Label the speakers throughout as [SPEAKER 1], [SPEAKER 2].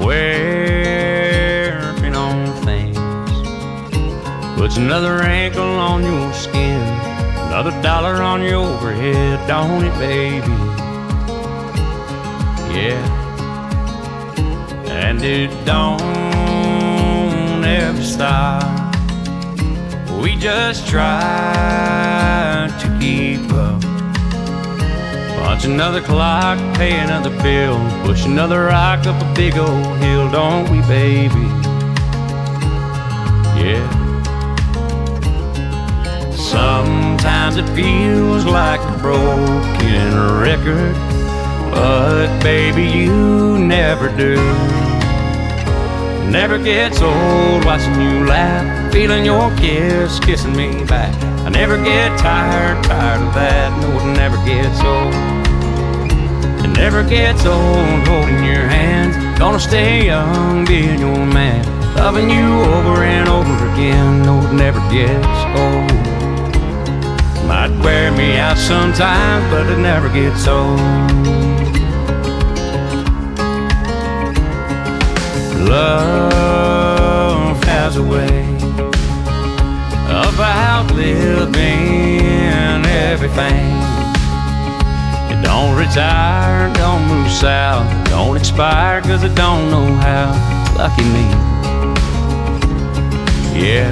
[SPEAKER 1] Working on things puts another wrinkle on your skin, another dollar on your overhead, don't it, baby? Yeah, and it don't ever stop. We just try to keep up. Punch another clock, pay another bill, push another rock up a big old hill, don't we, baby? Yeah. Sometimes it feels like a broken record, but baby, you never do. It never gets old watching you laugh, feeling your kiss, kissing me back. I never get tired of that. No, it never gets old. It never gets old holding your hands. Gonna stay young, being your man, loving you over and over again. No, it never gets old. Might wear me out sometimes, but it never gets old. Love has a way of outliving everything. It don't retire, don't move south, don't expire, 'cause it don't know how. Lucky me. Yeah.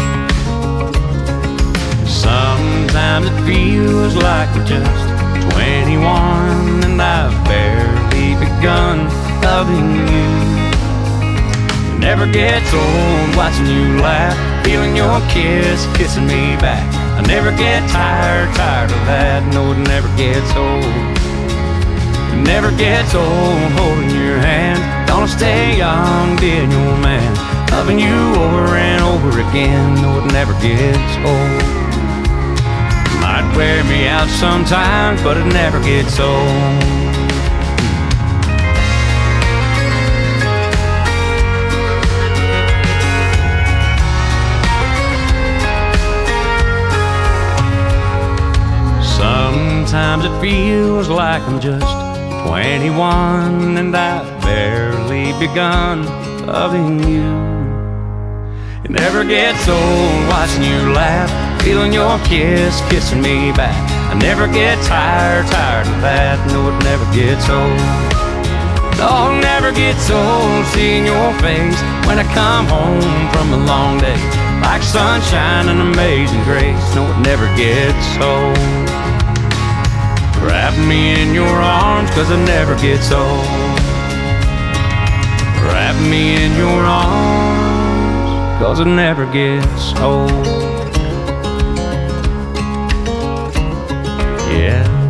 [SPEAKER 1] Sometimes it feels like we're just 21 and I've barely begun loving you. It never gets old watching you laugh, feeling your kiss, kissing me back. I never get tired of that. No, it never gets old. It never gets old holding your hand. Gonna stay young, being your man, loving you over and over again. No, it never gets old. Might wear me out sometimes, but it never gets old. Sometimes it feels like I'm just 21 and I've barely begun loving you. It never gets old watching you laugh, feeling your kiss, kissing me back. I never get tired of that. No, it never gets old. No, it never gets old seeing your face when I come home from a long day, like sunshine and amazing grace. No, it never gets old. Wrap me in your arms, 'cause it never gets old. Wrap me in your arms, 'cause it never gets old. Yeah.